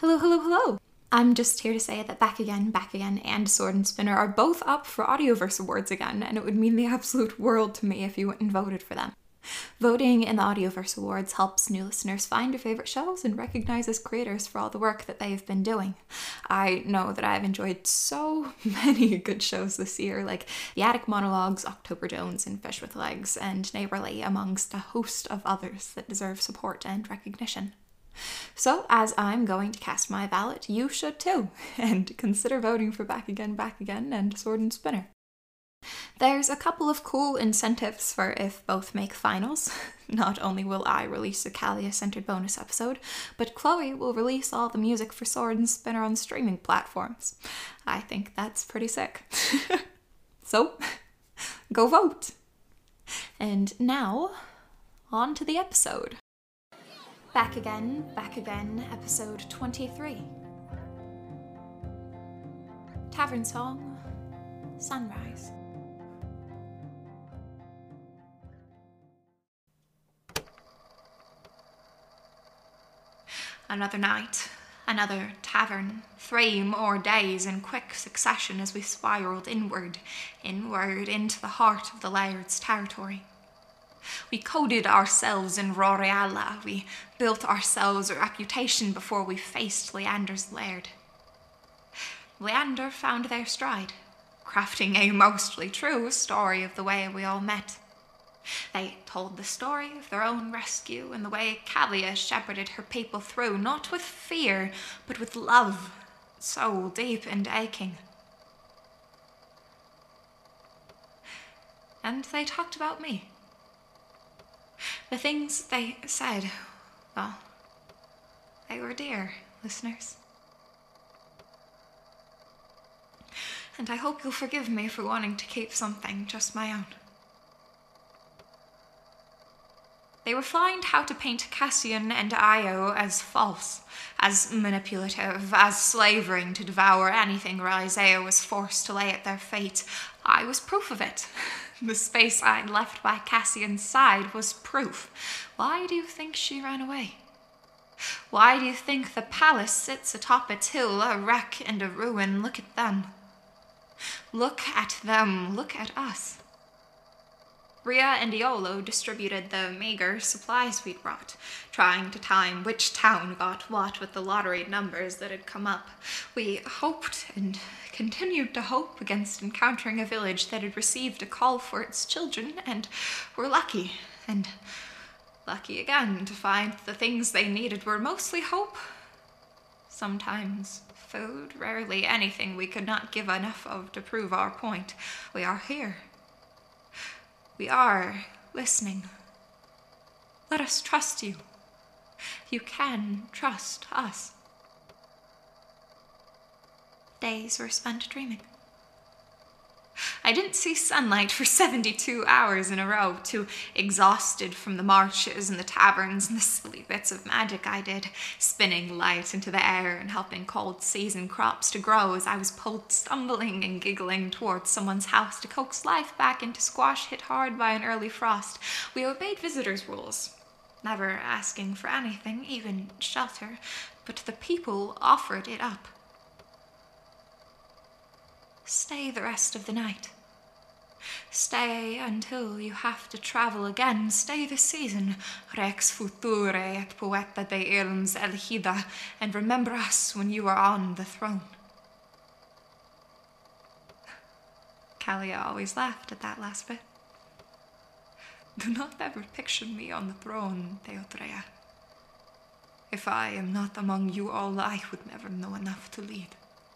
Hello, hello, hello! I'm just here to say that Back Again, and Sword and Spinner are both up for Audioverse Awards again, and it would mean the absolute world to me if you went and voted for them. Voting in the Audioverse Awards helps new listeners find your favourite shows and recognizes creators for all the work that they've been doing. I know that I've enjoyed so many good shows this year, like The Attic Monologues, October Jones, and Fish with Legs, and Neighbourly, amongst a host of others that deserve support and recognition. So, as I'm going to cast my ballot, you should too, and consider voting for Back Again, and Sword and Spinner. There's a couple of cool incentives for if both make finals. Not only will I release a Kalia-centered bonus episode, but Chloe will release all the music for Sword and Spinner on streaming platforms. I think that's pretty sick. So, go vote! And now, on to the episode. Back Again, episode 23. Tavern Song, Sunrise. Another night, another tavern, 3 more days in quick succession as we spiraled inward into the heart of the Laird's territory. We coded ourselves in Roriala, we built ourselves a reputation before we faced Leander's laird. Leander found their stride, crafting a mostly true story of the way we all met. They told the story of their own rescue and the way Kalia shepherded her people through, not with fear, but with love, so deep and aching. And they talked about me. The things they said, well, they were dear, listeners. And I hope you'll forgive me for wanting to keep something just my own. They refined how to paint Cassian and Io as false, as manipulative, as slavering to devour anything Rhysea was forced to lay at their fate. I was proof of it. The space I'd left by Cassian's side was proof. Why do you think she ran away? Why do you think the palace sits atop its hill, a wreck and a ruin? Look at them. Look at them. Look at us. Rhea and Iolo distributed the meager supplies we'd brought, trying to time which town got what with the lottery numbers that had come up. We hoped and continued to hope against encountering a village that had received a call for its children, and were lucky, and lucky again to find the things they needed were mostly hope. Sometimes food, rarely anything we could not give enough of to prove our point. We are here. We are listening. Let us trust you. You can trust us. Days were spent dreaming. I didn't see sunlight for 72 hours in a row, too exhausted from the marches and the taverns and the silly bits of magic I did, spinning light into the air and helping cold season crops to grow as I was pulled stumbling and giggling towards someone's house to coax life back into squash hit hard by an early frost. We obeyed visitors' rules, never asking for anything, even shelter, but the people offered it up. Stay the rest of the night. Stay until you have to travel again. Stay the season. Rex future et poeta de ilms elhida, and remember us when you are on the throne. Kalia always laughed at that last bit. Do not ever picture me on the throne, Theodrea. If I am not among you all, I would never know enough to lead.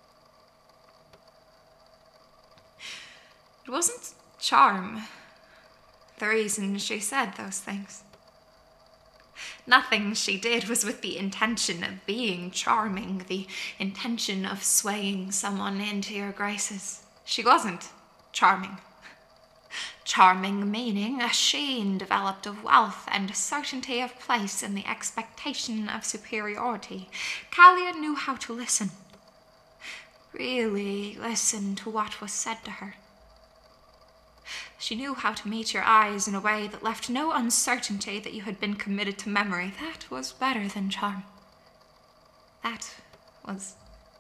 It wasn't charm, the reason she said those things. Nothing she did was with the intention of being charming, the intention of swaying someone into your graces. She wasn't charming. Charming meaning a sheen developed of wealth and certainty of place in the expectation of superiority. Kalia knew how to listen. Really listen to what was said to her. She knew how to meet your eyes in a way that left no uncertainty that you had been committed to memory. That was better than charm. That was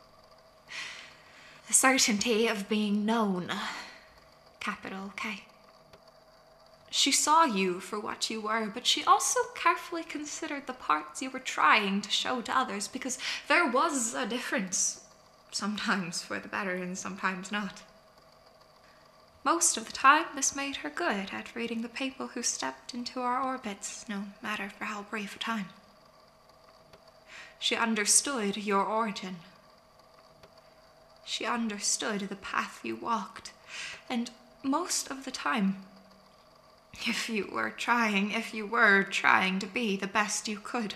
the certainty of being known. Capital K. She saw you for what you were, but she also carefully considered the parts you were trying to show to others, because there was a difference, sometimes for the better and sometimes not. Most of the time, this made her good at reading the people who stepped into our orbits, no matter for how brief a time. She understood your origin. She understood the path you walked, and most of the time, if you were trying to be the best you could,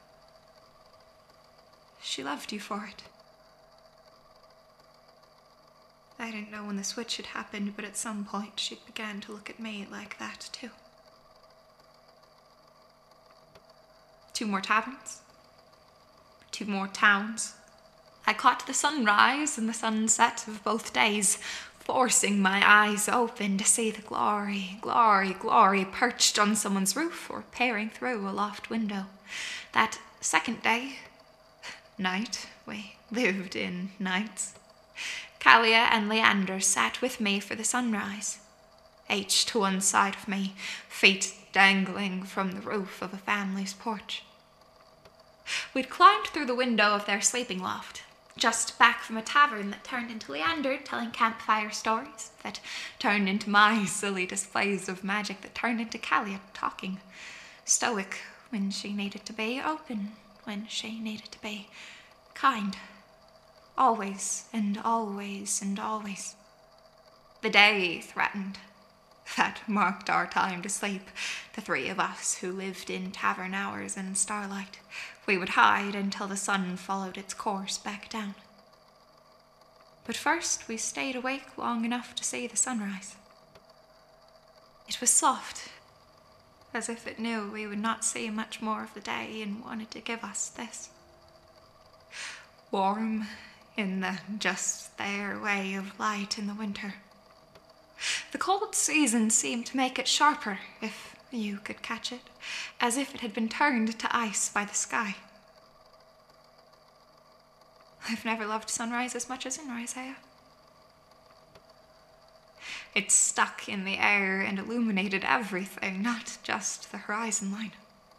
she loved you for it. I didn't know when the switch had happened, but at some point she began to look at me like that too. 2 more taverns. 2 more towns. I caught the sunrise and the sunset of both days, forcing my eyes open to see the glory, glory, glory perched on someone's roof or peering through a loft window. That second day, night, we lived in nights, Kalia and Leander sat with me for the sunrise, each to one side of me, feet dangling from the roof of a family's porch. We'd climbed through the window of their sleeping loft, just back from a tavern that turned into Leander telling campfire stories, that turned into my silly displays of magic, that turned into Kalia talking, stoic when she needed to be, open when she needed to be, kind, always and always and always. The day threatened. That marked our time to sleep, the 3 of us who lived in tavern hours and starlight. We would hide until the sun followed its course back down. But first we stayed awake long enough to see the sunrise. It was soft, as if it knew we would not see much more of the day and wanted to give us this. Warm in the just there way of light in the winter. The cold season seemed to make it sharper, if you could catch it, as if it had been turned to ice by the sky. I've never loved sunrise as much as sunrise, Aya. It stuck in the air and illuminated everything, not just the horizon line.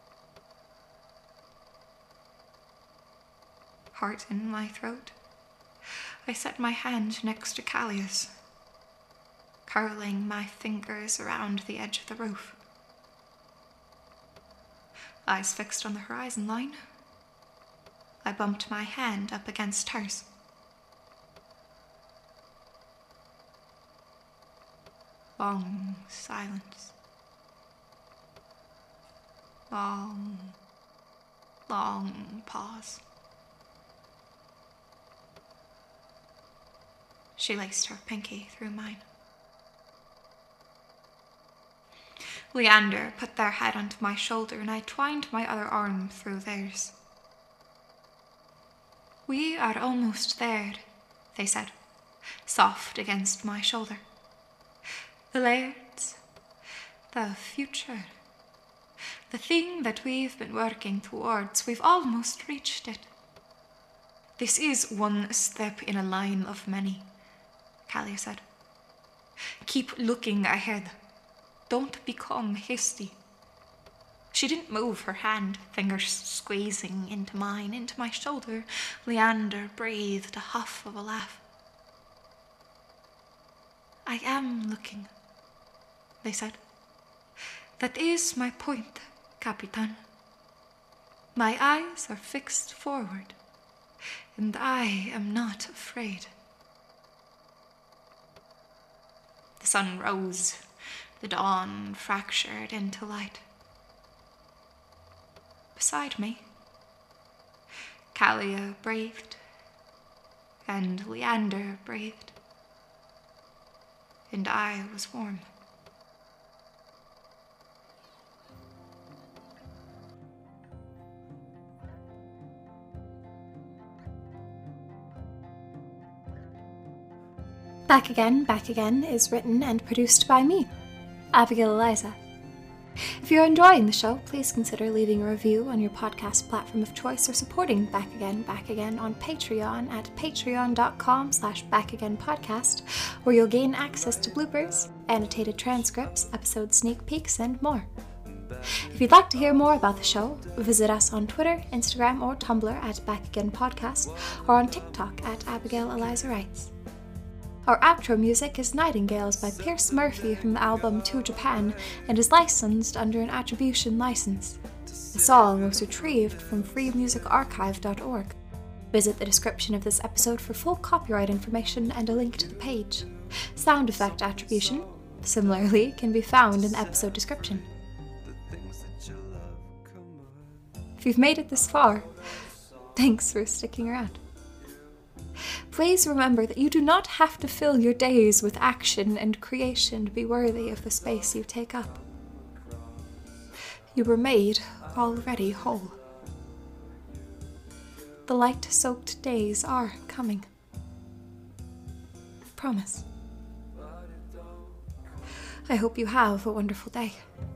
Heart in my throat, I set my hand next to Kalia's, curling my fingers around the edge of the roof. Eyes fixed on the horizon line, I bumped my hand up against hers. Long silence. Long, long pause. She laced her pinky through mine. Leander put their head onto my shoulder, and I twined my other arm through theirs. We are almost there, they said, soft against my shoulder. The Lairds, the future, the thing that we've been working towards, we've almost reached it. This is one step in a line of many, Kalia said. Keep looking ahead. Don't become hasty. She didn't move her hand, fingers squeezing into mine, into my shoulder. Leander breathed a huff of a laugh. I am looking, they said. That is my point, Capitan. My eyes are fixed forward, and I am not afraid. The sun rose. The dawn fractured into light. Beside me, Kalia breathed, and Leander breathed, and I was warm. Back Again is written and produced by me, Abigail Eliza. If you're enjoying the show, please consider leaving a review on your podcast platform of choice or supporting Back Again on Patreon at patreon.com/backagainpodcast, where you'll gain access to bloopers, annotated transcripts, episode sneak peeks, and more. If you'd like to hear more about the show, visit us on Twitter, Instagram, or Tumblr at Back Again Podcast, or on TikTok at Abigail Eliza Writes. Our outro music is Nightingales by Pierce Murphy from the album To Japan and is licensed under an attribution license. The song was retrieved from freemusicarchive.org. Visit the description of this episode for full copyright information and a link to the page. Sound effect attribution, similarly, can be found in the episode description. If you've made it this far, thanks for sticking around. Please remember that you do not have to fill your days with action and creation to be worthy of the space you take up. You were made already whole. The light-soaked days are coming. Promise. I hope you have a wonderful day.